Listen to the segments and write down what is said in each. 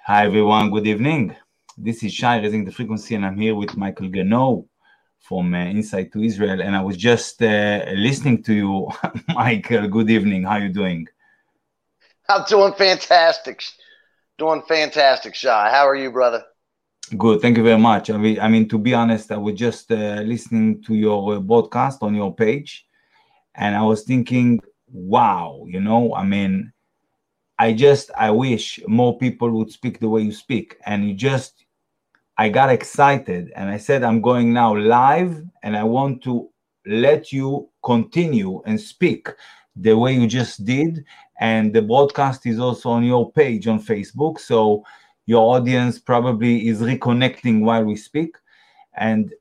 Hi everyone, good evening. This is Shai Raising the Frequency, and I'm here with Michael Gano from Insight to Israel. And I was just listening to you, Michael. Good evening. How are you doing? I'm doing fantastic. Shai. How are you, brother? Good. Thank you very much. I mean, to be honest, I was just listening to your broadcast on your page, and I was thinking, wow, I wish more people would speak the way you speak. And I got excited and I said, I'm going now live and I want to let you continue and speak the way you just did. And the broadcast is also on your page on Facebook. So your audience probably is reconnecting while we speak. And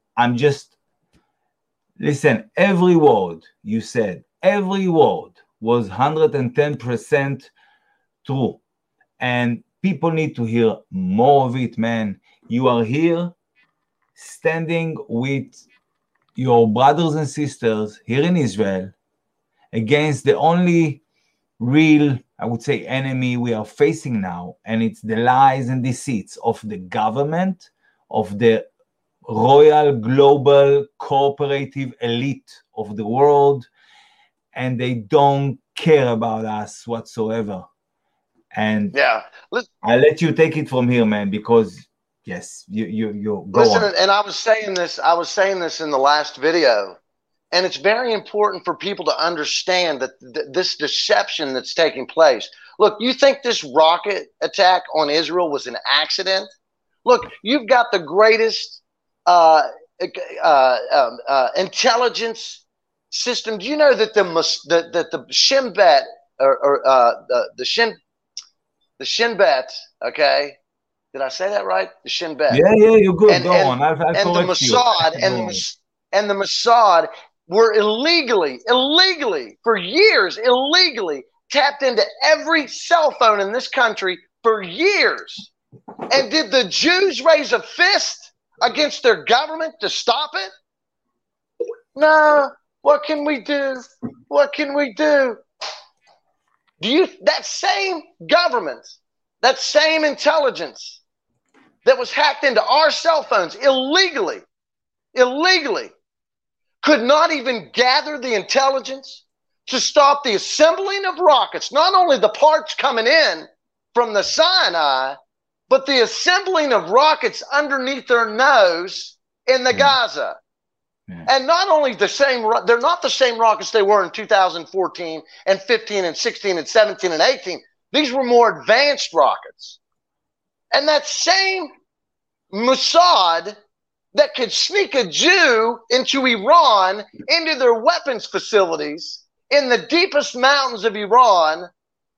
listen, every word you said, every word was 110% true. And people need to hear more of it, man. You are here standing with your brothers and sisters here in Israel against the only real, I would say, enemy we are facing now. And it's the lies and deceits of the government, of the royal, global, cooperative elite of the world. And they don't care about us whatsoever. And yeah, I'll let you take it from here, man, because yes, you go listen. on. And I was saying this in the last video, and it's very important for people to understand that this deception that's taking place. Look, you think this rocket attack on Israel was an accident? Look, you've got the greatest intelligence system. Do you know that the Shin Bet the Shin Bet, okay? Did I say that right? The Shin Bet. Yeah, you're good. Go on. I'll correct you. And the Mossad were illegally for years, illegally tapped into every cell phone in this country for years. And did the Jews raise a fist against their government to stop it? No. What can we do? That same government, that same intelligence that was hacked into our cell phones illegally, could not even gather the intelligence to stop the assembling of rockets, not only the parts coming in from the Sinai, but the assembling of rockets underneath their nose in the Gaza. And not only they're not the same rockets they were in 2014 and 15 and 16 and 17 and 18. These were more advanced rockets. And that same Mossad that could sneak a Jew into Iran, into their weapons facilities in the deepest mountains of Iran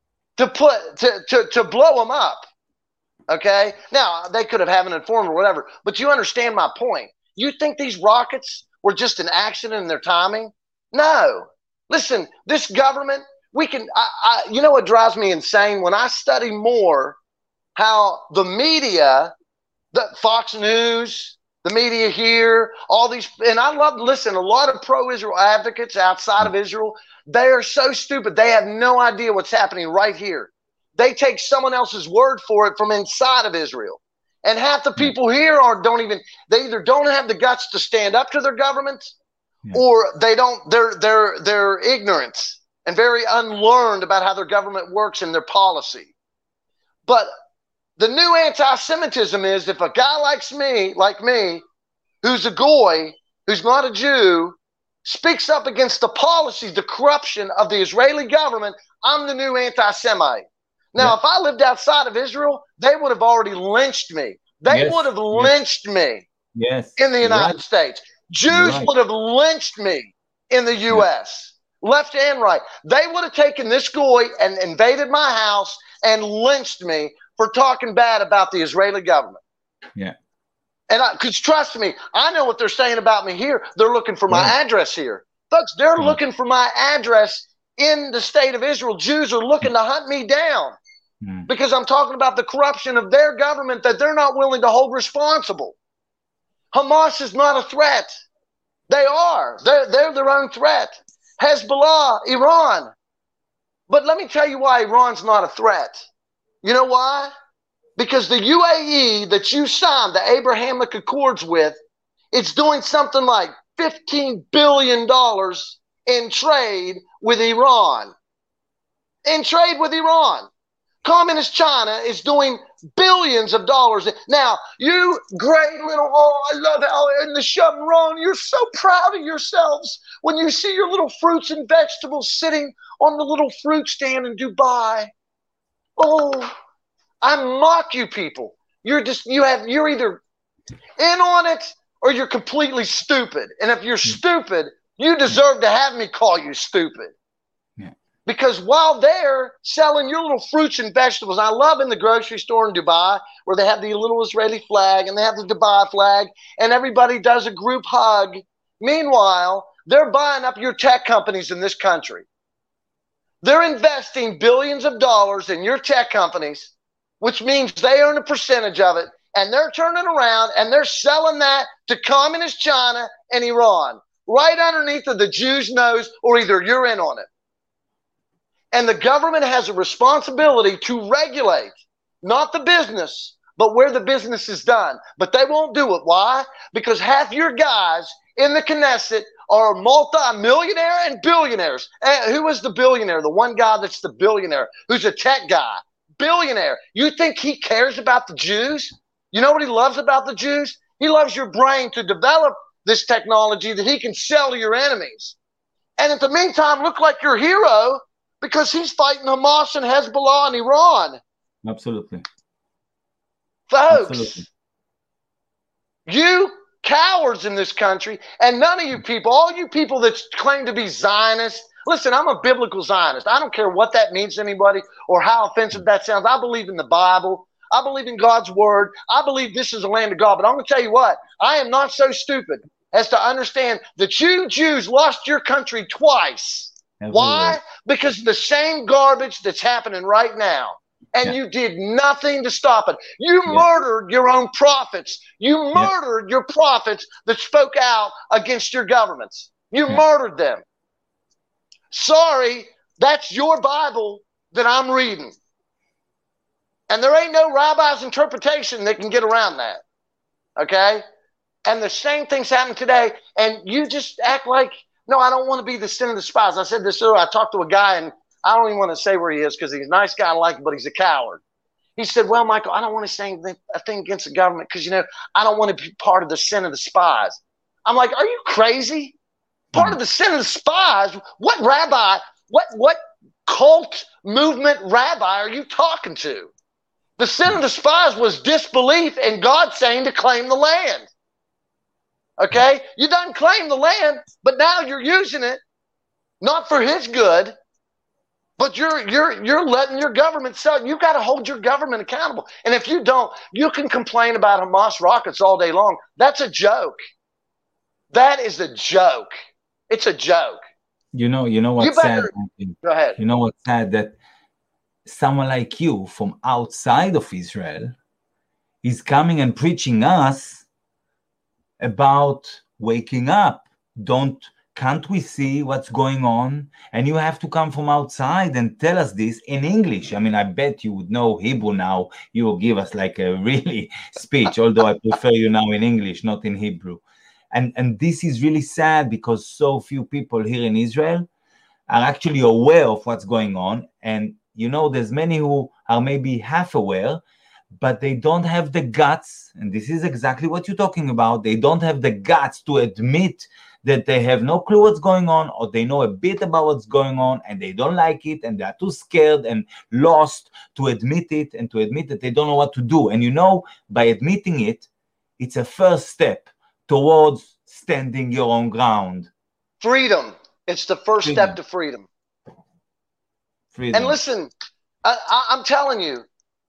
to blow them up. Okay? Now, they could have an informant or whatever, but you understand my point. You think these rockets were just an accident in their timing? No. Listen, this government, you know what drives me insane? When I study more how the media, the Fox News, the media here, all these, and a lot of pro-Israel advocates outside of Israel, they are so stupid. They have no idea what's happening right here. They take someone else's word for it from inside of Israel. And half the people here they either don't have the guts to stand up to their government, or they're ignorant and very unlearned about how their government works and their policy. But the new anti-Semitism is if a guy like me, who's a goy, who's not a Jew, speaks up against the policy, the corruption of the Israeli government, I'm the new anti-Semite. Now, if I lived outside of Israel, they would have already lynched me. They would have lynched me in the United States. Jews would have lynched me in the U.S., left and right. They would have taken this goy and invaded my house and lynched me for talking bad about the Israeli government. Yeah. And because trust me, I know what they're saying about me here. They're looking for my address here. Folks, they're looking for my address in the state of Israel. Jews are looking to hunt me down. Because I'm talking about the corruption of their government that they're not willing to hold responsible. Hamas is not a threat. They are. They're their own threat. Hezbollah, Iran. But let me tell you why Iran's not a threat. You know why? Because the UAE that you signed the Abrahamic Accords with, it's doing something like $15 billion in trade with Iran. In trade with Iran. Communist China is doing billions of dollars. Now, you great little, oh, I love how in the Shomron, you're so proud of yourselves when you see your little fruits and vegetables sitting on the little fruit stand in Dubai. Oh, I mock you people. You're either in on it or you're completely stupid. And if you're stupid, you deserve to have me call you stupid. Because while they're selling your little fruits and vegetables, I love in the grocery store in Dubai where they have the little Israeli flag and they have the Dubai flag and everybody does a group hug. Meanwhile, they're buying up your tech companies in this country. They're investing billions of dollars in your tech companies, which means they earn a percentage of it, and they're turning around and they're selling that to communist China and Iran right underneath of the Jews' nose, or either you're in on it. And the government has a responsibility to regulate, not the business, but where the business is done. But they won't do it. Why? Because half your guys in the Knesset are multi-millionaire and billionaires. Who is the billionaire? The one guy that's the billionaire, who's a tech guy. Billionaire. You think he cares about the Jews? You know what he loves about the Jews? He loves your brain to develop this technology that he can sell to your enemies. And in the meantime, look like your hero, because he's fighting Hamas and Hezbollah and Iran. Absolutely. Folks, Absolutely. You cowards in this country, and none of you people, all you people that claim to be Zionists, listen, I'm a biblical Zionist. I don't care what that means to anybody or how offensive that sounds. I believe in the Bible. I believe in God's word. I believe this is the land of God. But I'm going to tell you what, I am not so stupid as to understand that you Jews lost your country twice. Why? Because the same garbage that's happening right now. And you did nothing to stop it. You murdered your own prophets. You murdered your prophets that spoke out against your governments. You murdered them. Sorry, that's your Bible that I'm reading. And there ain't no rabbi's interpretation that can get around that. Okay? And the same thing's happening today. And you just act like, no, I don't want to be the sin of the spies. I said this earlier. I talked to a guy, and I don't even want to say where he is because he's a nice guy, I like him, but he's a coward. He said, well, Michael, I don't want to say a thing against the government because, I don't want to be part of the sin of the spies. I'm like, are you crazy? Part of the sin of the spies? What rabbi, what cult movement rabbi are you talking to? The sin of the spies was disbelief in God saying to claim the land. Okay? You done claim the land, but now you're using it not for his good, but you're letting your government sell. You've got to hold your government accountable. And if you don't, you can complain about Hamas rockets all day long. That's a joke. That is a joke. It's a joke. You know what's sad? Go ahead. You know what's sad? That someone like you from outside of Israel is coming and preaching us about waking up. Can't we see what's going on? And you have to come from outside and tell us this in English. I mean, I bet you would know Hebrew now. You will give us like a really speech, although I prefer you now in English, not in Hebrew. And this is really sad because so few people here in Israel are actually aware of what's going on. And, there's many who are maybe half aware, but they don't have the guts. And this is exactly what you're talking about. They don't have the guts to admit that they have no clue what's going on, or they know a bit about what's going on and they don't like it, and they're too scared and lost to admit it and to admit that they don't know what to do. And by admitting it, it's a first step towards standing your own ground. Freedom. It's the first step to freedom. And listen, I'm telling you,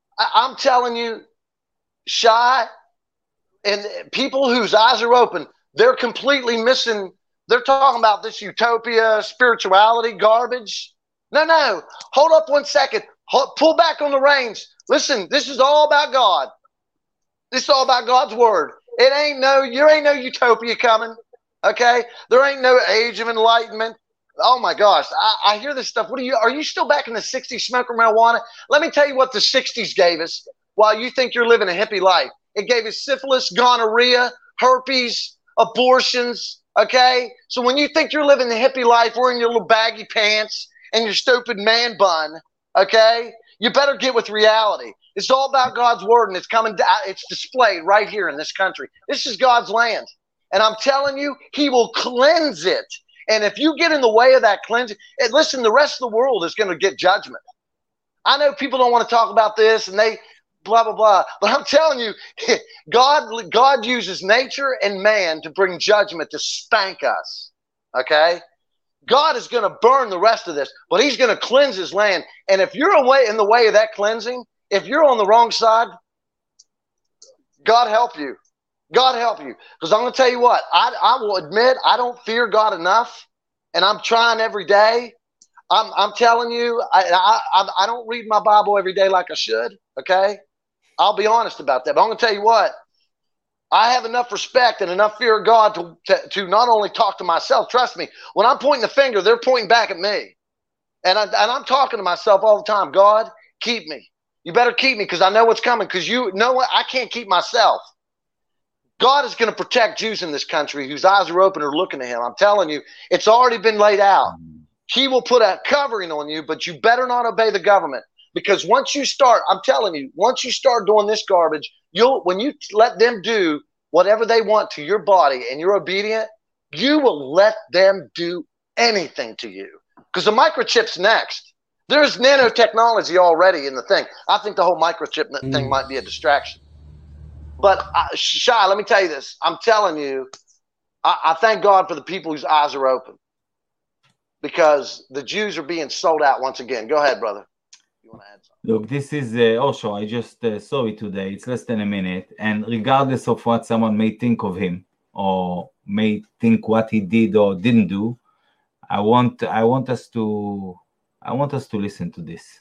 Shai, and people whose eyes are open, they're completely missing. They're talking about this utopia, spirituality, garbage. No. Hold up 1 second. Pull back on the reins. Listen, this is all about God. This is all about God's word. There ain't no utopia coming. Okay? There ain't no age of enlightenment. Oh my gosh. I hear this stuff. Are you still back in the 60s smoking marijuana? Let me tell you what the 60s gave us. while you think you're living a hippie life. It gave us syphilis, gonorrhea, herpes, abortions. Okay? So when you think you're living the hippie life wearing your little baggy pants and your stupid man bun, okay, you better get with reality. It's all about God's word, and it's coming down. It's displayed right here in this country. This is God's land. And I'm telling you, he will cleanse it. And if you get in the way of that cleansing, and listen, the rest of the world is going to get judgment. I know people don't want to talk about this, and they blah, blah, blah. But I'm telling you, God uses nature and man to bring judgment, to spank us. Okay? God is going to burn the rest of this, but he's going to cleanse his land. And if you're in the way of that cleansing, if you're on the wrong side, God help you. God help you. Because I'm going to tell you what, I will admit I don't fear God enough, and I'm trying every day. I'm telling you, I don't read my Bible every day like I should, okay? I'll be honest about that. But I'm going to tell you what, I have enough respect and enough fear of God to not only talk to myself. Trust me, when I'm pointing the finger, they're pointing back at me. And I'm talking to myself all the time. God, keep me. You better keep me, because I know what's coming, because you know what? I can't keep myself. God is going to protect Jews in this country whose eyes are open or looking to him. I'm telling you, it's already been laid out. He will put a covering on you, but you better not obey the government. Because once you start, I'm telling you, once you start doing this garbage, when you let them do whatever they want to your body and you're obedient, you will let them do anything to you. Because the microchip's next. There's nanotechnology already in the thing. I think the whole microchip thing might be a distraction. But Shai, let me tell you this. I'm telling you, I thank God for the people whose eyes are open, because the Jews are being sold out once again. Go ahead, brother. You want to add something? Look, this is Osho. I just saw it today. It's less than a minute. And regardless of what someone may think of him or may think what he did or didn't do, I want us to listen to this.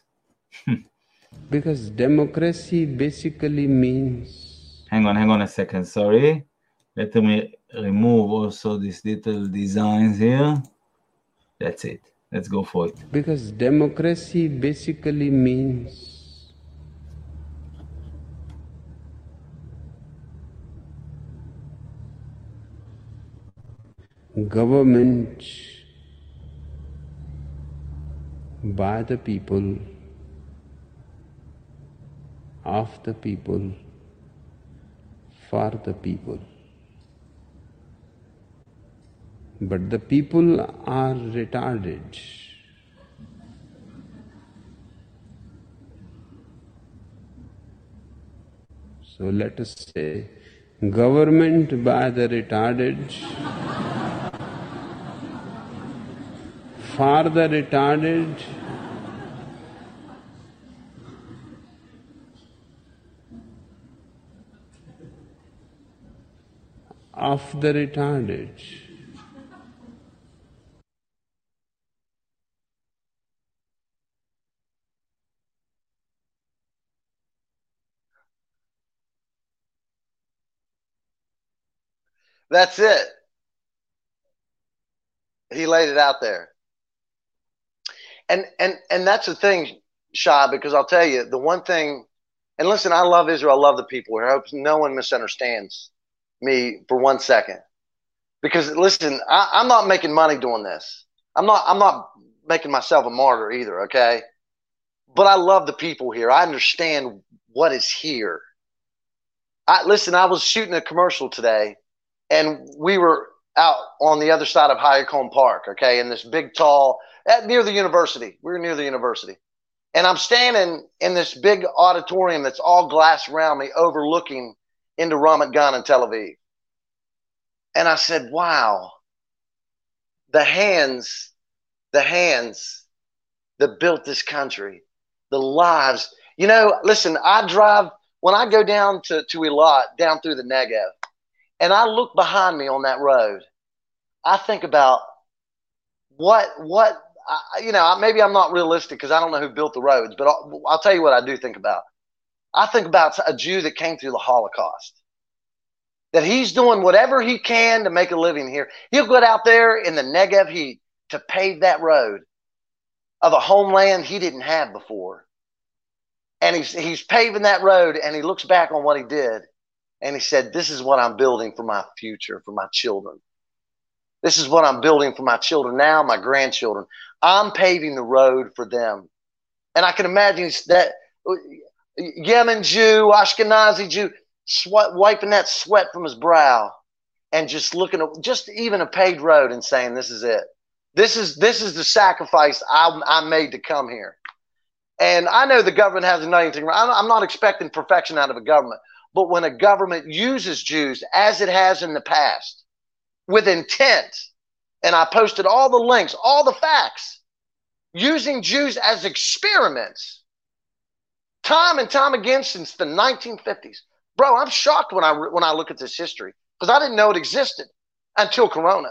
Because democracy basically means... Hang on a second, sorry. Let me remove also these little designs here. That's it. Let's go for it. Because democracy basically means government by the people, of the people, for the people. But the people are retarded. So let us say, government by the retarded, for the retarded, of the retarded. That's it. He laid it out there. And that's the thing, Shai, because I'll tell you, the one thing, and listen, I love Israel, I love the people here. I hope no one misunderstands me for 1 second. Because listen, I'm not making money doing this. I'm not making myself a martyr either, okay? But I love the people here. I understand what is here. Listen, I was shooting a commercial today, and we were out on the other side of Hayacombe Park, okay, in this big, tall, near the university. We were near the university. And I'm standing in this big auditorium that's all glass around me, overlooking into Ramat Gan in Tel Aviv. And I said, wow, the hands that built this country, the lives. You know, listen, when I go down to Eilat, down through the Negev, and I look behind me on that road, I think about maybe I'm not realistic because I don't know who built the roads, but I'll tell you what I do think about. I think about a Jew that came through the Holocaust, that he's doing whatever he can to make a living here. He'll go out there in the Negev heat to pave that road of a homeland he didn't have before. And he's paving that road, and he looks back on what he did, and he said, this is what I'm building for my future, for my children. This is what I'm building for my children now, my grandchildren. I'm paving the road for them. And I can imagine that Yemen Jew, Ashkenazi Jew, wiping that sweat from his brow and just looking at just even a paved road and saying, this is it. This is the sacrifice I made to come here. And I know the government hasn't done anything wrong. I'm not expecting perfection out of a government. But when a government uses Jews, as it has in the past, with intent, and I posted all the links, all the facts, using Jews as experiments, time and time again since the 1950s. Bro, I'm shocked when I look at this history, because I didn't know it existed until Corona.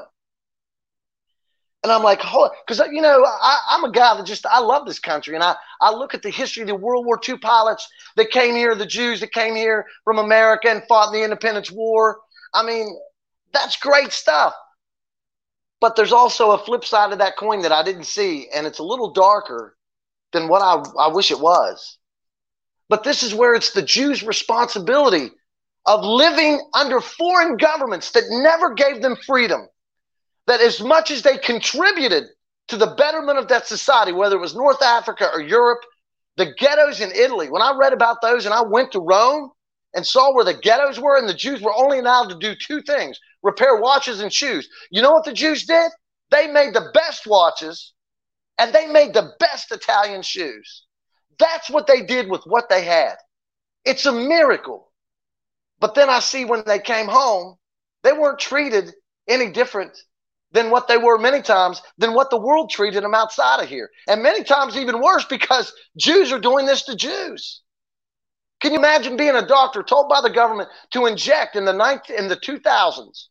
And I'm like, because, you know, I'm a guy that I love this country. And I look at the history of the World War II pilots that came here, the Jews that came here from America and fought in the Independence War. I mean, that's great stuff. But there's also a flip side of that coin that I didn't see. And it's a little darker than what I wish it was. But this is where it's the Jews' responsibility of living under foreign governments that never gave them freedom. That as much as they contributed to the betterment of that society, whether it was North Africa or Europe, the ghettos in Italy, when I read about those and I went to Rome and saw where the ghettos were, and the Jews were only allowed to do two things: repair watches and shoes. You know what the Jews did? They made the best watches and they made the best Italian shoes. That's what they did with what they had. It's a miracle. But then I see when they came home, they weren't treated any different than what they were many times, than what the world treated them outside of here. And many times even worse, because Jews are doing this to Jews. Can you imagine being a doctor told by the government to inject in the 2000s,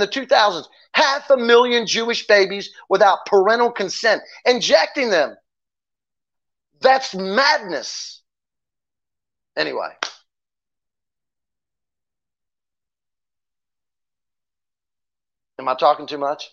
500,000 Jewish babies without parental consent, injecting them? That's madness. Anyway. Am I talking too much?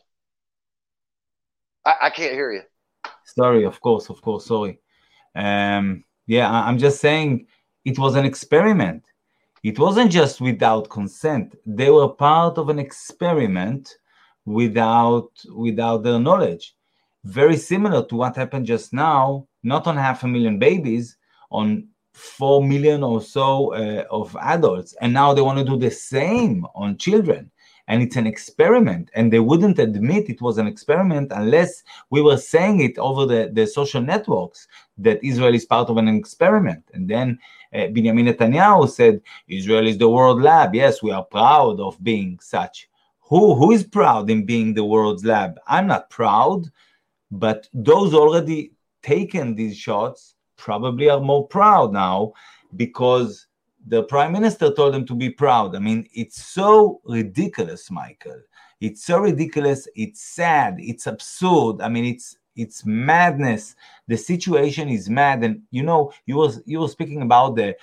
I can't hear you. Sorry, of course, sorry. Yeah, I'm just saying it was an experiment. It wasn't just without consent. They were part of an experiment without their knowledge. Very similar to what happened just now, not on 500,000 babies, on 4 million or so of adults. And now they want to do the same on children. And it's an experiment, and they wouldn't admit it was an experiment unless we were saying it over the social networks that Israel is part of an experiment. And then Benjamin Netanyahu said, Israel is the world lab. Yes, we are proud of being such. Who is proud in being the world's lab? I'm not proud, but those already taken these shots probably are more proud now, because the prime minister told them to be proud. I mean, it's so ridiculous, Michael. It's so ridiculous. It's sad. It's absurd. I mean, it's madness. The situation is mad. And you know, you were speaking about the,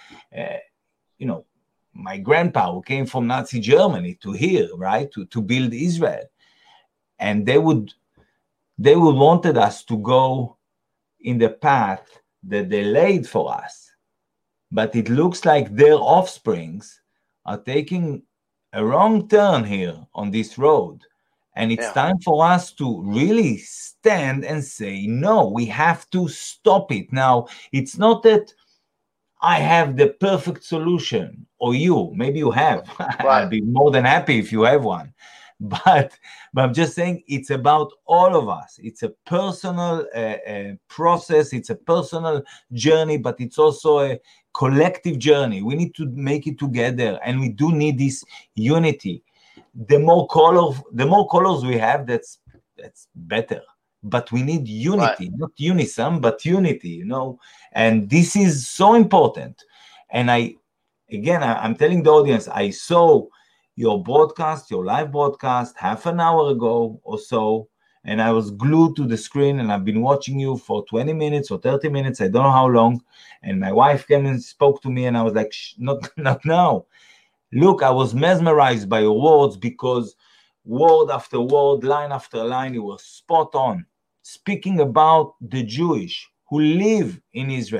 my grandpa who came from Nazi Germany to here, right, to build Israel, and they would wanted us to go in the path that they laid for us. But it looks like their offsprings are taking a wrong turn here on this road. And it's time for us to really stand and say, no, we have to stop it. Now, it's not that I have the perfect solution, or maybe you have. Right. I'd be more than happy if you have one. But I'm just saying it's about all of us. It's a personal process. It's a personal journey, but it's also a collective journey. We need to make it together, and we do need this unity. The more colors we have, that's better. But we need unity, right. Not unison, but unity, and this is so important. And I'm telling the audience, I saw your live broadcast half an hour ago or so, and I was glued to the screen, and I've been watching you for 20 minutes or 30 minutes, I don't know how long, and my wife came and spoke to me, and I was like, not now. Look, I was mesmerized by your words, because word after word, line after line, you were spot on, speaking about the Jewish who live in Israel,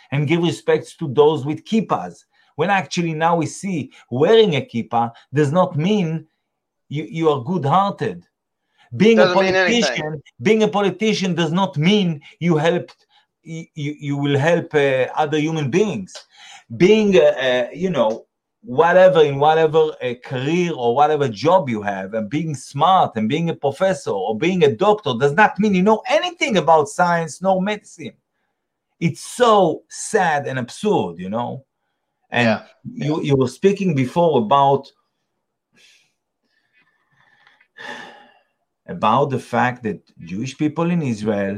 and give respect to those with kippahs. When actually now we see wearing a kippah does not mean you are good-hearted. Being a politician does not mean you will help other human beings. Being whatever career or whatever job you have, and being smart and being a professor or being a doctor does not mean you know anything about science nor medicine. It's so sad and absurd, And you were speaking before about the fact that Jewish people in Israel,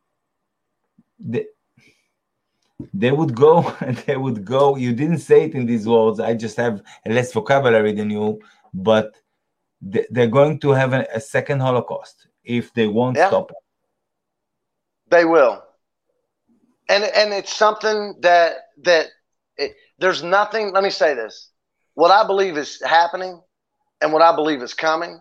they would go, you didn't say it in these words, I just have a less vocabulary than you, but they're going to have a second Holocaust if they won't stop it. They will. And it's something that there's nothing, let me say this. What I believe is happening and what I believe is coming,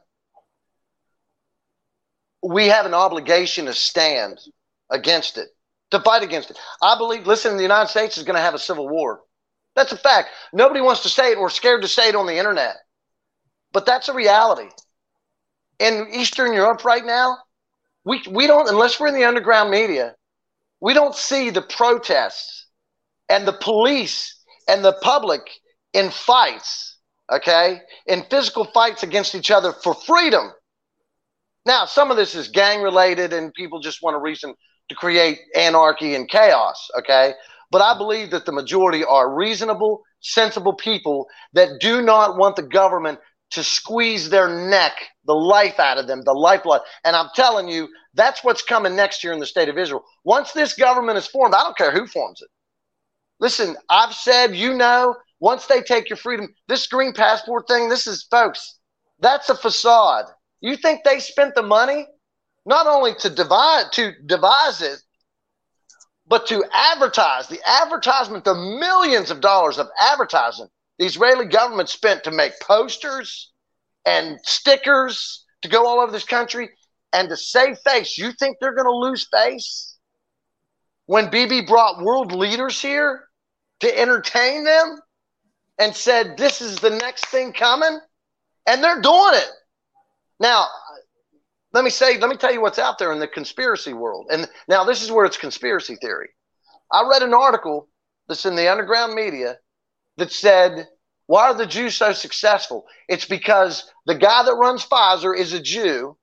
we have an obligation to stand against it, to fight against it. I believe, listen, the United States is going to have a civil war. That's a fact. Nobody wants to say it or scared to say it on the internet. But that's a reality. In Eastern Europe right now, we don't, unless we're in the underground media, we don't see the protests and the police and the public in fights, okay, in physical fights against each other for freedom. Now, some of this is gang-related and people just want a reason to create anarchy and chaos, okay? But I believe that the majority are reasonable, sensible people that do not want the government to squeeze their neck, the life out of them, the lifeblood. And I'm telling you, that's what's coming next year in the state of Israel. Once this government is formed, I don't care who forms it. Listen, I've said, once they take your freedom, this green passport thing, folks, that's a facade. You think they spent the money not only to devise it, but to advertise, the advertisement, the millions of dollars of advertising the Israeli government spent to make posters and stickers to go all over this country and to save face. You think they're going to lose face when Bibi brought world leaders here to entertain them and said, this is the next thing coming? And they're doing it. Now, let me tell you what's out there in the conspiracy world. And now this is where it's conspiracy theory. I read an article that's in the underground media that said, why are the Jews so successful? It's because the guy that runs Pfizer is a Jew.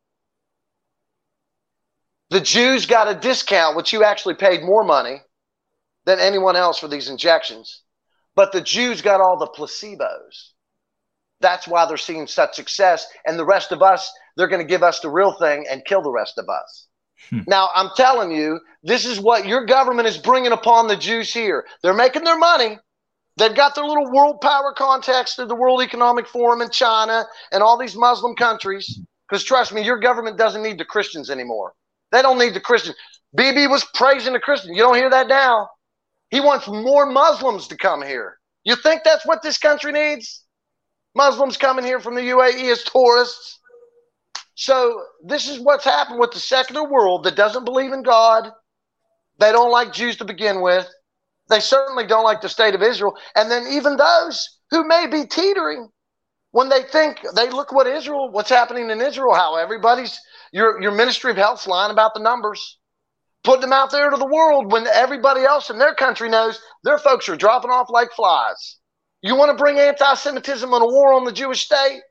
The Jews got a discount, which you actually paid more money than anyone else for these injections. But the Jews got all the placebos. That's why they're seeing such success. And the rest of us, they're going to give us the real thing and kill the rest of us. Now, I'm telling you, this is what your government is bringing upon the Jews here. They're making their money. They've got their little world power contacts through the World Economic Forum in China and all these Muslim countries. Because trust me, your government doesn't need the Christians anymore. They don't need the Christians. Bibi was praising the Christians. You don't hear that now. He wants more Muslims to come here. You think that's what this country needs? Muslims coming here from the UAE as tourists. So this is what's happened with the secular world that doesn't believe in God. They don't like Jews to begin with. They certainly don't like the state of Israel. And then even those who may be teetering, when they look what's happening in Israel, how everybody's, your Ministry of Health's lying about the numbers, putting them out there to the world when everybody else in their country knows their folks are dropping off like flies. You want to bring anti-Semitism and a war on the Jewish state?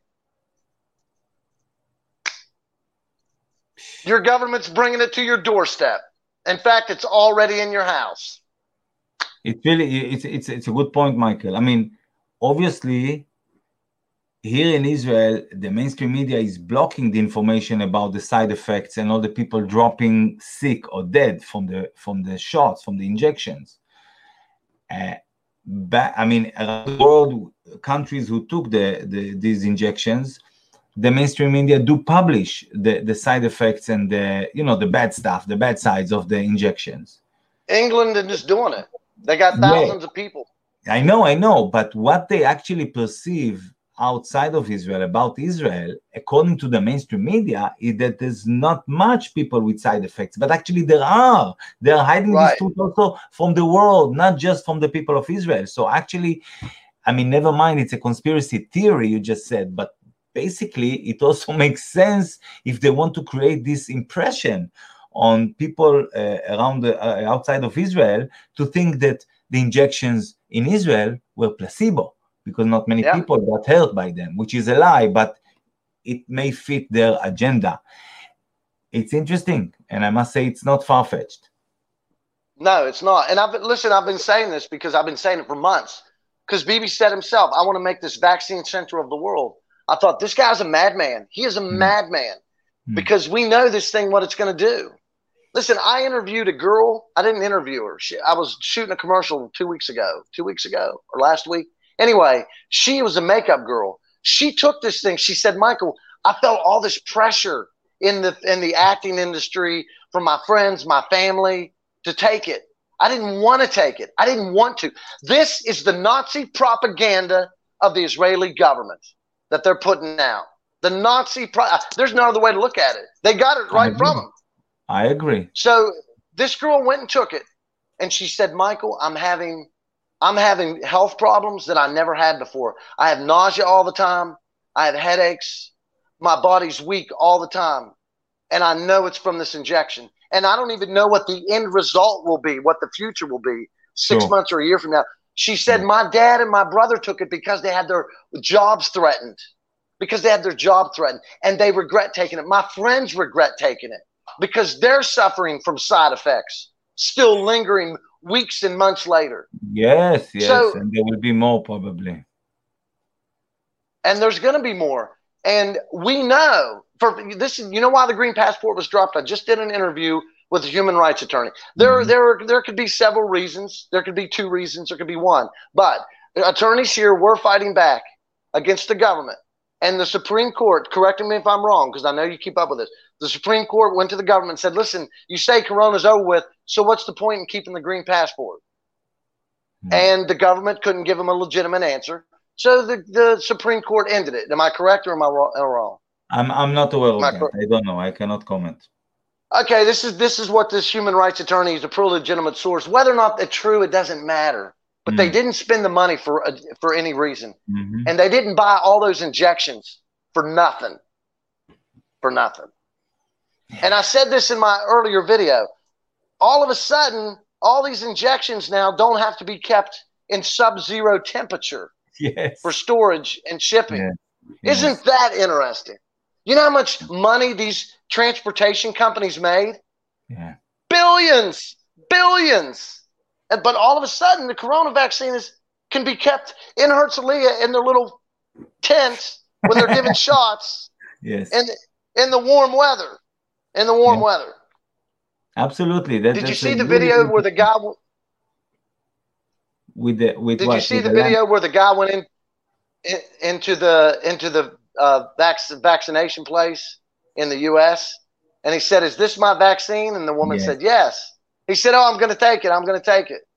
Your government's bringing it to your doorstep. In fact, it's already in your house. It's a good point, Michael. I mean, obviously, here in Israel, the mainstream media is blocking the information about the side effects and all the people dropping sick or dead from the shots, from the injections. Around the world, countries who took these injections, the mainstream media do publish the side effects and the bad stuff, the bad sides of the injections. England is doing it. They got thousands of people. I know. But what they actually perceive outside of Israel about Israel, according to the mainstream media, is that there's not much people with side effects, but actually there are. They are hiding this truth also from the world, not just from the people of Israel. So actually, I mean, never mind, it's a conspiracy theory you just said, but basically it also makes sense if they want to create this impression on people around outside of Israel to think that the injections in Israel were placebo, because not many people got hurt by them, which is a lie, but it may fit their agenda. It's interesting, and I must say it's not far-fetched. No, it's not. And I've been saying this because I've been saying it for months. Because Bibi said himself, I want to make this vaccine center of the world. I thought, this guy's a madman. He is a madman. Because we know this thing, what it's going to do. Listen, I interviewed a girl. I didn't interview her. I was shooting a commercial 2 weeks ago or last week. Anyway, she was a makeup girl. She took this thing. She said, Michael, I felt all this pressure in the acting industry from my friends, my family to take it. I didn't want to take it. I didn't want to. This is the Nazi propaganda of the Israeli government that they're putting out. The Nazi, there's no other way to look at it. They got it right from them. I agree. So this girl went and took it, and she said, Michael, I'm having health problems that I never had before. I have nausea all the time. I have headaches. My body's weak all the time. And I know it's from this injection. And I don't even know what the end result will be, what the future will be 6 months or a year from now. She said, my dad and my brother took it because they had their jobs threatened. And they regret taking it. My friends regret taking it because they're suffering from side effects, still lingering weeks and months later. Yes. So, and there will be more probably. And there's going to be more. And we know for this, you know why the green passport was dropped? I just did an interview with a human rights attorney. There could be several reasons. There could be 2 reasons. There could be 1. But the attorneys here were fighting back against the government. And the Supreme Court, correct me if I'm wrong, because I know you keep up with this. The Supreme Court went to the government and said, listen, you say Corona's over with, so what's the point in keeping the green passport? And the government couldn't give them a legitimate answer. So the Supreme Court ended it. Am I correct or am I wrong? I'm not aware of that. I don't know. I cannot comment. Okay, this is what this human rights attorney is a pretty legitimate source. Whether or not it's true, it doesn't matter. But they didn't spend the money for any reason. And they didn't buy all those injections for nothing. And I said this in my earlier video. All of a sudden, all these injections now don't have to be kept in sub-zero temperature for storage and shipping. Isn't that interesting? You know how much money these transportation companies made? Billions. But all of a sudden, the corona vaccine can be kept in Herzliya in their little tents when they're giving shots in the warm weather. Absolutely. Did you see the video where the guy you see the video where the guy went into the vaccination place in the U.S. and he said, "Is this my vaccine?" And the woman said, "Yes." He said, "Oh, I'm going to take it. I'm going to take it."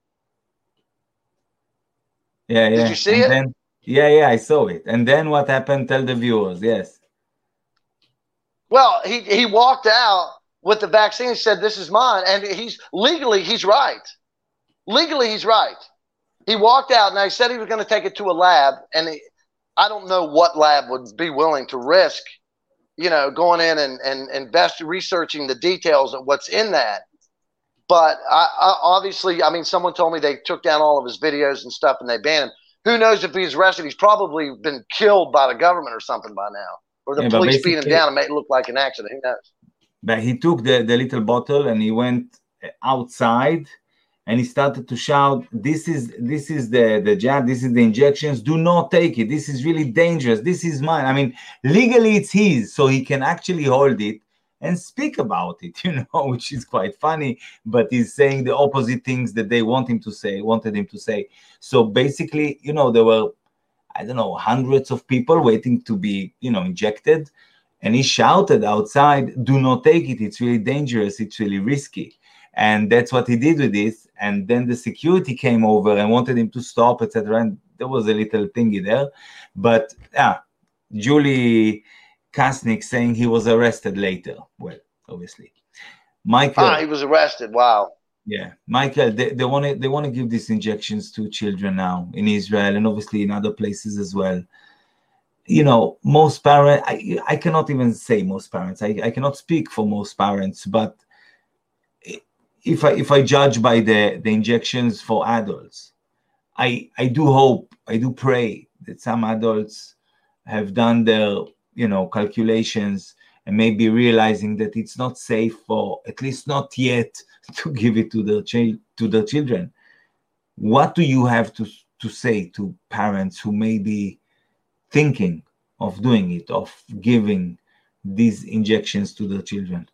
Did you see it? Then, I saw it. And then what happened? Tell the viewers. Yes. Well, he walked out with the vaccine. He said, "This is mine," and he's right. Legally, he's right. He walked out. Now he said he was going to take it to a lab, and I don't know what lab would be willing to risk, going in and researching the details of what's in that. But I obviously, someone told me they took down all of his videos and stuff and they banned him. Who knows if he's arrested? He's probably been killed by the government or something by now. Or the police beat him down and made it look like an accident. Who knows? But he took the little bottle and he went outside and he started to shout, this is the jab, this is the injections, do not take it. This is really dangerous. This is mine. Legally it's his, so he can actually hold it and speak about it, which is quite funny, but he's saying the opposite things that they wanted him to say. So basically, there were, hundreds of people waiting to be, injected. And he shouted outside, do not take it. It's really dangerous. It's really risky. And that's what he did with this. And then the security came over and wanted him to stop, etc. And there was a little thingy there. But Julie Kasnick saying he was arrested later. Well, obviously. Michael. He was arrested. Wow. Yeah, Michael, they want to give these injections to children now in Israel and obviously in other places as well. You know, most parents, I cannot even say most parents. I cannot speak for most parents, but if I judge by the injections for adults, I do hope, I do pray that some adults have done their, you know, calculations and maybe realizing that it's not safe, for at least not yet, to give it to their children. What do you have to say to parents who may be thinking of doing it, of giving these injections to their children?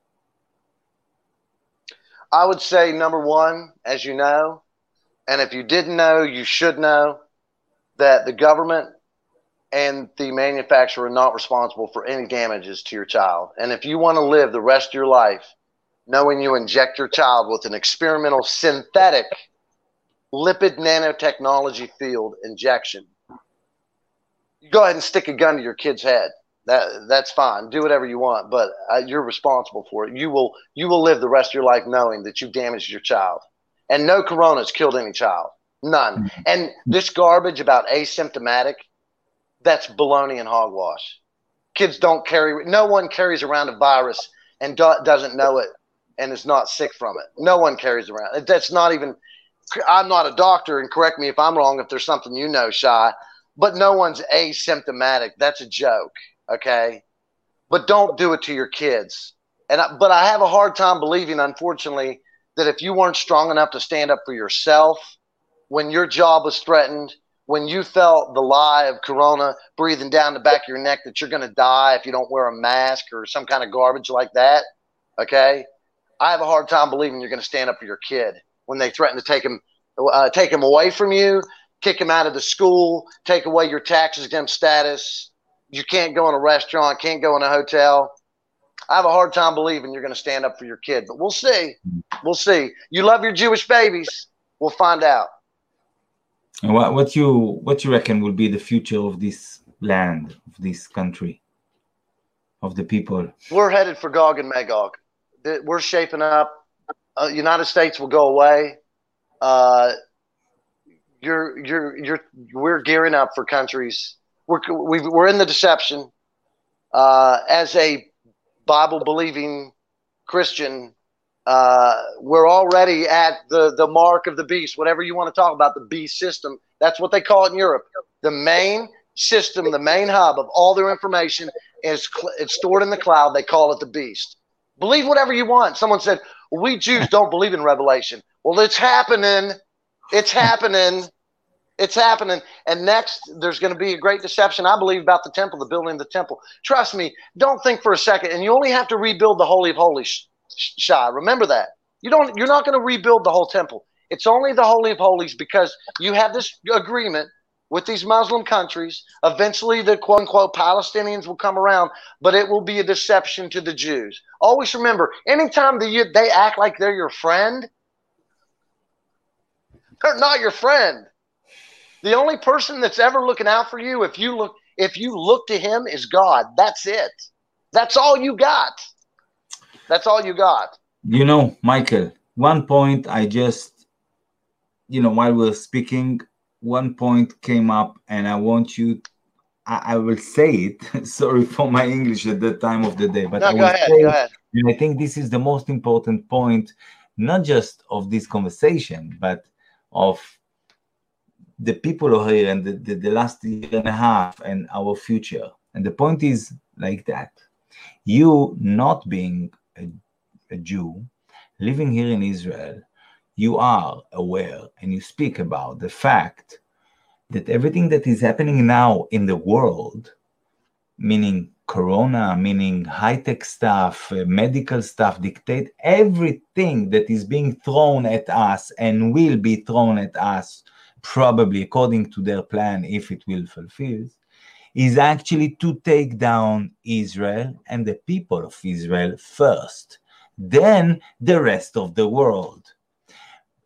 I would say, number one, as you know, and if you didn't know, you should know, that the government and the manufacturer are not responsible for any damages to your child. And if you want to live the rest of your life knowing you inject your child with an experimental synthetic lipid nanotechnology field injection, you go ahead and stick a gun to your kid's head. That's fine. Do whatever you want, but you're responsible for it. You will live the rest of your life knowing that you've damaged your child. And no corona's killed any child. None. And this garbage about asymptomatic, that's baloney and hogwash. Kids don't carry, no one carries around a virus and doesn't know it and is not sick from it. No one carries around. That's not even, I'm not a doctor, and correct me if I'm wrong if there's something you know, Shai, but no one's asymptomatic. That's a joke, okay? But don't do it to your kids. But I have a hard time believing, unfortunately, that if you weren't strong enough to stand up for yourself when your job was threatened, when you felt the lie of corona breathing down the back of your neck that you're going to die if you don't wear a mask or some kind of garbage like that, okay? I have a hard time believing you're going to stand up for your kid when they threaten to take him away from you, kick him out of the school, take away your tax exempt status. You can't go in a restaurant, can't go in a hotel. I have a hard time believing you're going to stand up for your kid, but we'll see. We'll see. You love your Jewish babies. We'll find out. And what you reckon will be the future of this land, of this country, of the people? We're headed for Gog and Magog. We're shaping up. United States will go away. We're gearing up for countries. We're in the deception. As a Bible-believing Christian, we're already at the mark of the beast. Whatever you want to talk about, the beast system. That's what they call it in Europe. The main system, the main hub of all their information it's stored in the cloud. They call it the beast. Believe whatever you want. Someone said, well, we Jews don't believe in Revelation. Well, it's happening. It's happening. It's happening. And next, there's going to be a great deception, I believe, about the temple, the building of the temple. Trust me. Don't think for a second. And you only have to rebuild the Holy of Holies, Shai. Remember that. You're not going to rebuild the whole temple. It's only the Holy of Holies because you have this agreement with these Muslim countries. Eventually, the quote-unquote Palestinians will come around, but it will be a deception to the Jews. Always remember, anytime they act like they're your friend, they're not your friend. The only person that's ever looking out for you, if you look to him, is God. That's it. That's all you got. That's all you got. You know, Michael, one point I just, while we're speaking, one point came up and I want you, I will say it. Sorry for my English at that time of the day, but no, go ahead. And I think this is the most important point, not just of this conversation, but of the people over here and the last year and a half and our future. And the point is like that. You not being a Jew, living here in Israel, you are aware and you speak about the fact that everything that is happening now in the world, meaning corona, meaning high-tech stuff, medical stuff, dictate everything that is being thrown at us and will be thrown at us, probably according to their plan, if it will fulfill, is actually to take down Israel and the people of Israel first, then the rest of the world.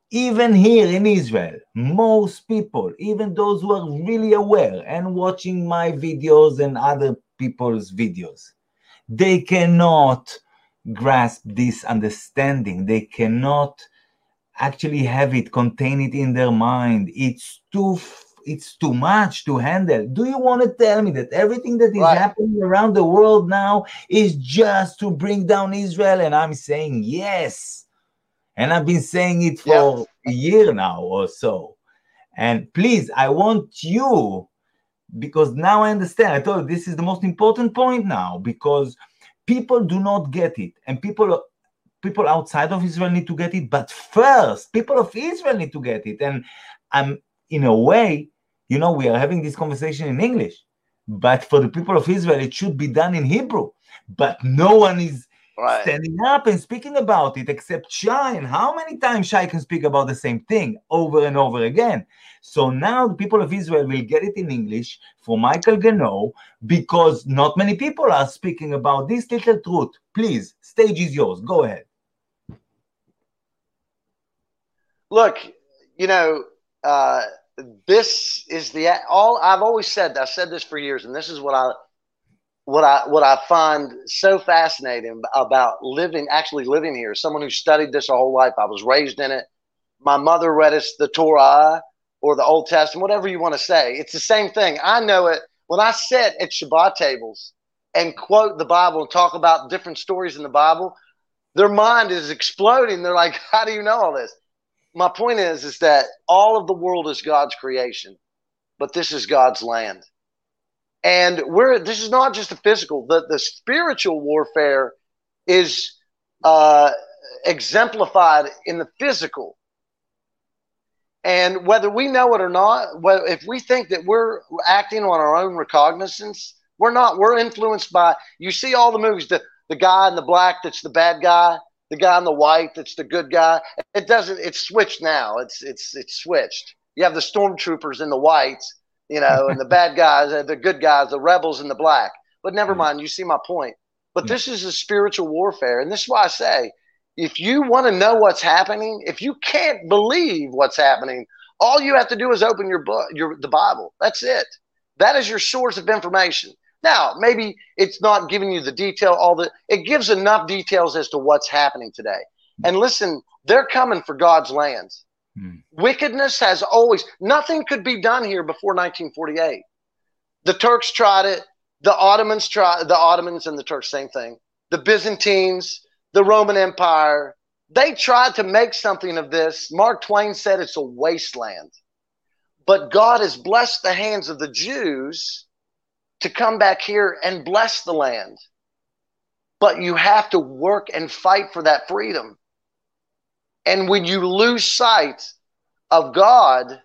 Even here in Israel, most people, even those who are really aware and watching my videos and other people's videos, they cannot grasp this understanding. They cannot actually have it, contain it in their mind. It's too much to handle. Do you want to tell me that everything that is happening around the world now is just to bring down Israel? And I'm saying yes. And I've been saying it for a year now or so. And please, I want you, because now I understand. I thought this is the most important point now, because people do not get it. And people outside of Israel need to get it. But first, people of Israel need to get it. And I'm, in a way, we are having this conversation in English. But for the people of Israel, it should be done in Hebrew. But no one is standing up and speaking about it except Shai. And how many times Shai can speak about the same thing over and over again? So now the people of Israel will get it in English for Michael Gano, because not many people are speaking about this little truth. Please, stage is yours. Go ahead. Look, this is all I've always said. I've said this for years, and this is what I find so fascinating about actually living here. Someone who studied this a whole life. I was raised in it. My mother read us the Torah or the Old Testament, whatever you want to say. It's the same thing. I know it. When I sit at Shabbat tables and quote the Bible and talk about different stories in the Bible, their mind is exploding. They're like, how do you know all this? My point is that all of the world is God's creation, but this is God's land. And this is not just the physical. The spiritual warfare is exemplified in the physical. And whether we know it or not, if we think that we're acting on our own recognizance, we're not. We're influenced by, you see all the movies, the guy in the black that's the bad guy, the guy in the white that's the good guy. It's switched now. It's switched. You have the stormtroopers in the whites, and the bad guys, the good guys, the rebels in the black. But never mind, you see my point. But this is a spiritual warfare. And this is why I say, if you want to know what's happening, if you can't believe what's happening, all you have to do is open your book, the Bible. That's it. That is your source of information. Now, maybe it's not giving you the detail, it gives enough details as to what's happening today. And listen, they're coming for God's lands. Wickedness has nothing could be done here before 1948. The Turks tried it. The Ottomans and the Turks, same thing. The Byzantines, the Roman Empire, they tried to make something of this. Mark Twain said it's a wasteland. But God has blessed the hands of the Jews to come back here and bless the land. But you have to work and fight for that freedom. And when you lose sight of God,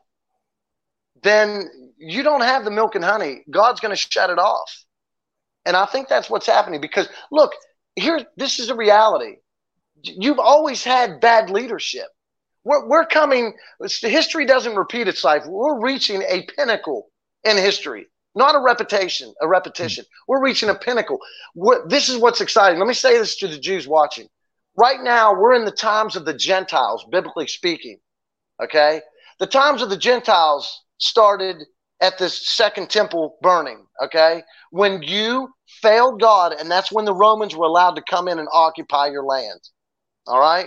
then you don't have the milk and honey. God's going to shut it off. And I think that's what's happening, because look, this is a reality. You've always had bad leadership. We're coming, history doesn't repeat itself. We're reaching a pinnacle in history, not a repetition. We're reaching a pinnacle. This is what's exciting. Let me say this to the Jews watching. Right now, we're in the times of the Gentiles, biblically speaking. Okay? The times of the Gentiles started at this second temple burning. Okay? When you failed God, and that's when the Romans were allowed to come in and occupy your land. All right?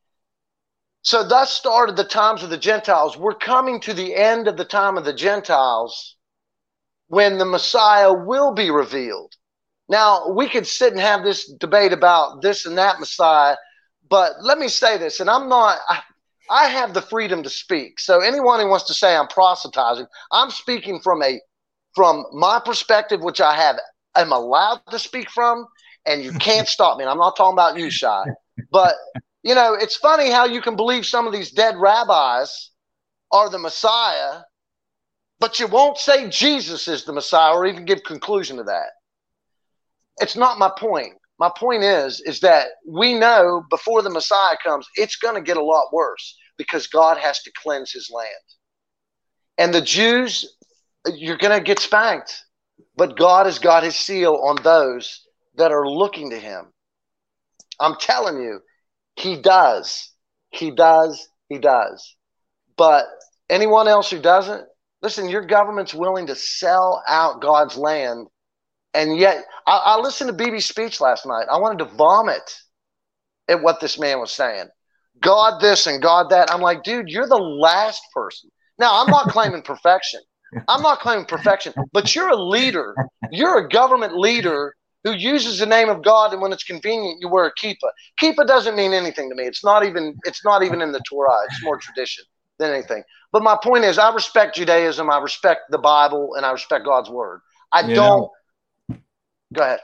So thus started the times of the Gentiles. We're coming to the end of the time of the Gentiles when the Messiah will be revealed. Now, we could sit and have this debate about this and that Messiah, but let me say this, and I have the freedom to speak. So anyone who wants to say I'm proselytizing, I'm speaking from my perspective, which I'm allowed to speak from, and you can't stop me. And I'm not talking about you, Shai. But, it's funny how you can believe some of these dead rabbis are the Messiah, but you won't say Jesus is the Messiah or even give conclusion to that. It's not my point. My point is that we know before the Messiah comes, it's going to get a lot worse because God has to cleanse his land. And the Jews, you're going to get spanked. But God has got his seal on those that are looking to him. I'm telling you, he does. He does. He does. But anyone else who doesn't, listen, your government's willing to sell out God's land. And yet, I listened to BB's speech last night. I wanted to vomit at what this man was saying. God this and God that. I'm like, dude, you're the last person. Now, I'm not claiming perfection. But you're a leader. You're a government leader who uses the name of God, and when it's convenient, you wear a kippah. Kippah doesn't mean anything to me. It's not even in the Torah. It's more tradition than anything. But my point is, I respect Judaism, I respect the Bible, and I respect God's word. Go ahead.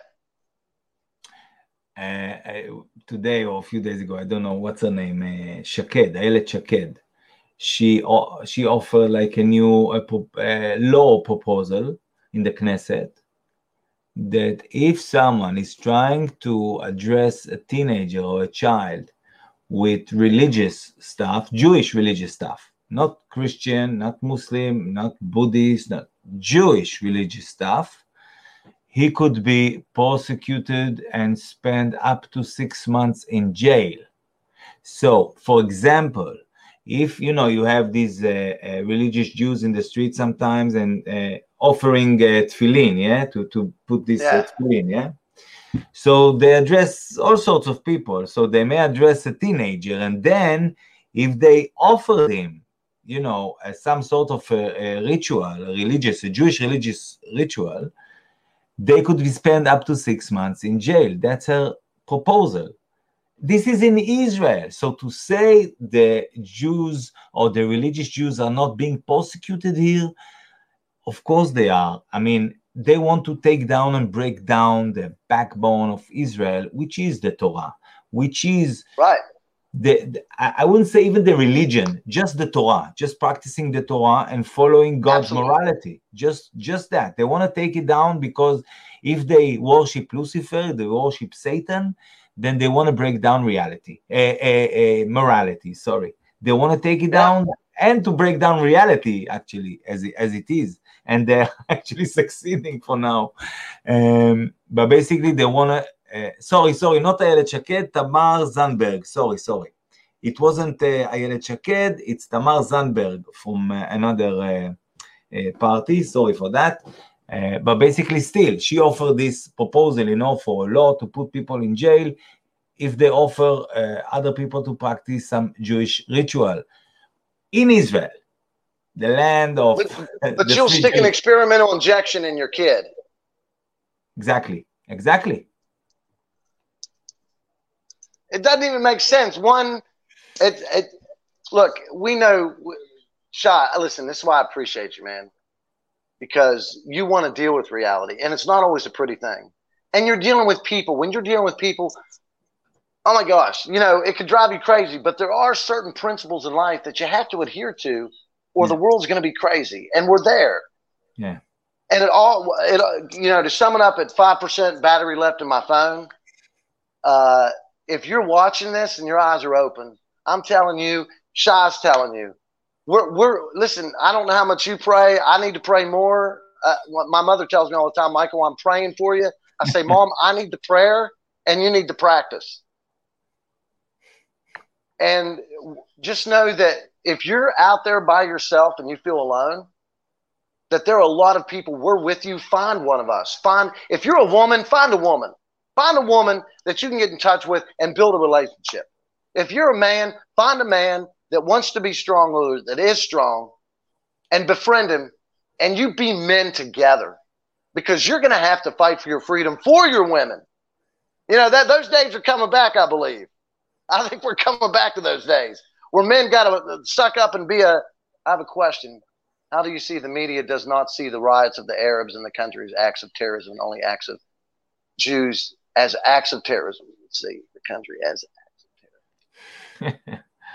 Today or a few days ago, I don't know what's her name, Shaked, Ayelet Shaked. She offered like a new law proposal in the Knesset that if someone is trying to address a teenager or a child with religious stuff, Jewish religious stuff, not Christian, not Muslim, not Buddhist, not Jewish religious stuff, he could be prosecuted and spend up to 6 months in jail. So, for example, if you have these religious Jews in the street sometimes and offering tefillin, to put this tefillin, so they address all sorts of people. So they may address a teenager, and then if they offer him, some sort of a ritual, a Jewish religious ritual, they could spend up to 6 months in jail. That's her proposal. This is in Israel. So to say the Jews or the religious Jews are not being persecuted here, of course they are. I mean, they want to take down and break down the backbone of Israel, which is the Torah, which is right. I wouldn't say even the religion, just the Torah, just practicing the Torah and following God's morality. Just that. They want to take it down because if they worship Lucifer, they worship Satan, then they want to break down morality. They want to take it down and to break down reality, actually, as it is. And they're actually succeeding for now. But basically, they want to sorry, not Ayelet Shaked, Tamar Zandberg. Sorry. It wasn't Ayelet Shaked, it's Tamar Zandberg from another party. Sorry for that. But basically, still, she offered this proposal, for a law to put people in jail if they offer other people to practice some Jewish ritual in Israel, the land of. But you'll stick an experimental injection in your kid. Exactly. It doesn't even make sense. Look, we know, Shai, listen, this is why I appreciate you, man, because you want to deal with reality, and it's not always a pretty thing. And you're dealing with people. When you're dealing with people, oh my gosh, it could drive you crazy, but there are certain principles in life that you have to adhere to, or the world's going to be crazy, and we're there. Yeah. And to sum it up, at 5% battery left in my phone, if you're watching this and your eyes are open, I'm telling you, Shai's telling you, listen, I don't know how much you pray. I need to pray more. My mother tells me all the time, Michael, I'm praying for you. I say, Mom, I need the prayer and you need the practice. And just know that if you're out there by yourself and you feel alone, that there are a lot of people. We're with you. Find one of us. If you're a woman, find a woman. Find a woman that you can get in touch with and build a relationship. If you're a man, find a man that wants to be strong or that is strong and befriend him, and you be men together, because you're going to have to fight for your freedom for your women. Those days are coming back, I believe. I think we're coming back to those days where men got to suck up and I have a question. How do you see the media does not see the riots of the Arabs in the country as acts of terrorism, and only acts of Jews as acts of terrorism? See the country as acts of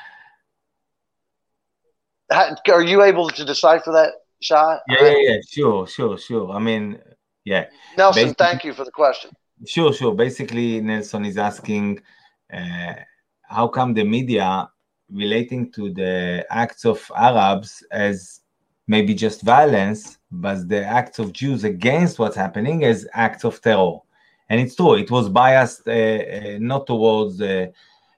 terrorism. Are you able to decipher that, Shai? Yeah, sure. I mean, yeah. Nelson, thank you for the question. Sure. Basically, Nelson is asking, how come the media relating to the acts of Arabs as maybe just violence, but the acts of Jews against what's happening as acts of terror? And it's true, it was biased not towards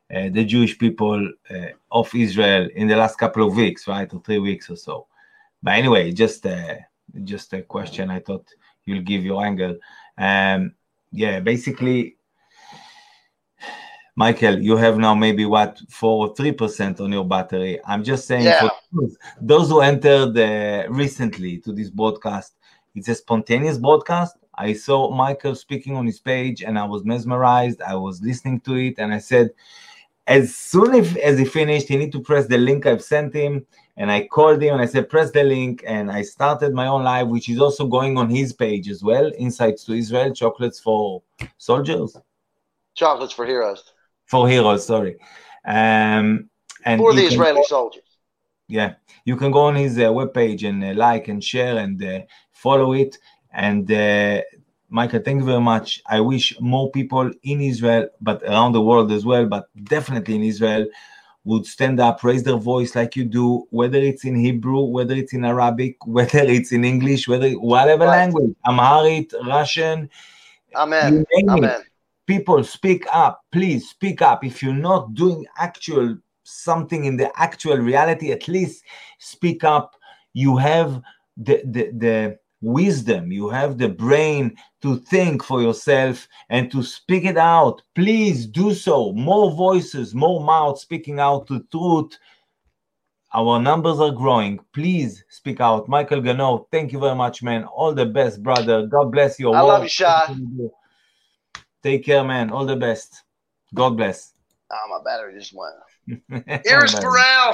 the Jewish people of Israel in the last couple of weeks, right, or 3 weeks or so. But anyway, just a question. I thought you'll give your angle. Yeah, basically, Michael, you have now maybe 4 or 3% on your battery. I'm just saying, for those who entered recently to this broadcast, it's a spontaneous broadcast. I saw Michael speaking on his page and I was mesmerized. I was listening to it and I said, as soon as he finished, he need to press the link I've sent him. And I called him and I said, press the link. And I started my own live, which is also going on his page as well. Insights to Israel, chocolates for soldiers. Chocolates for heroes. For heroes, sorry. And for the Israeli soldiers. Yeah. You can go on his webpage and like and share and follow it. And Michael, thank you very much. I wish more people in Israel, but around the world as well, but definitely in Israel, would stand up, raise their voice like you do, whether it's in Hebrew, whether it's in Arabic, whether it's in English, whatever language, Amharic, Russian. Amen. Amen. People, speak up. Please speak up. If you're not doing something in the actual reality, at least speak up. You have the wisdom, you have the brain to think for yourself and to speak it out. Please do so. More voices, more mouths speaking out the truth. Our numbers are growing. Please speak out. Michael Gano, thank you very much, man. All the best, brother. God bless you. I love you, Shai. Take care, man. All the best. God bless. Oh, my battery just went. Iris Burrell.